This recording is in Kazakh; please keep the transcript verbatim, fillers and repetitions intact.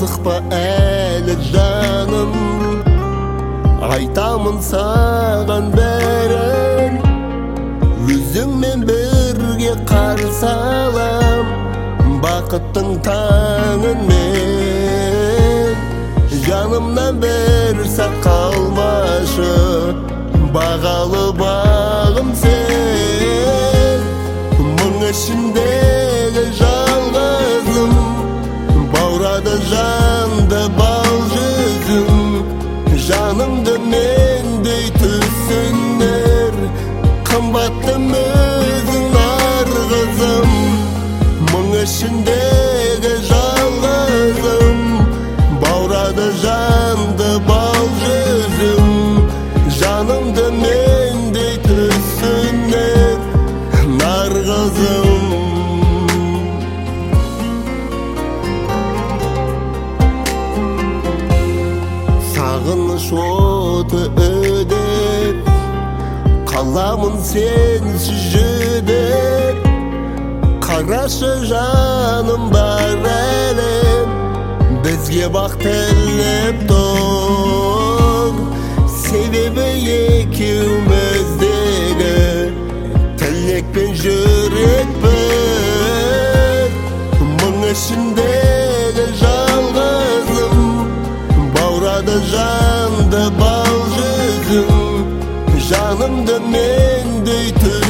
асықпа әлі жаным, айтамын саған бәрін, өзіңмен бірге қарсы алам бақыттың таңын мен. Жанымнан бір сәт қалмашы, бағалы бағым сен. Мың ішіндегі жалғызым, баурады жанды бал жүзім. Жанымды мендей түсінер, қымбаттым өзің арғызым. Мың ішіндегі жалғызым, баурады жанды бал жүзім. Жанымды мендей түсінер, нарғызым. Сағыныш оты өдеп, қаламын сенсіз жүдеп. Қарашы жаным бар әлем, бізге бақ тілеп тұр. Себебі екеуміздегі тілек пен жүрек бір. Мың ішіндегі жалғызым, баурады жанды бал жүзім. Жанымды мендей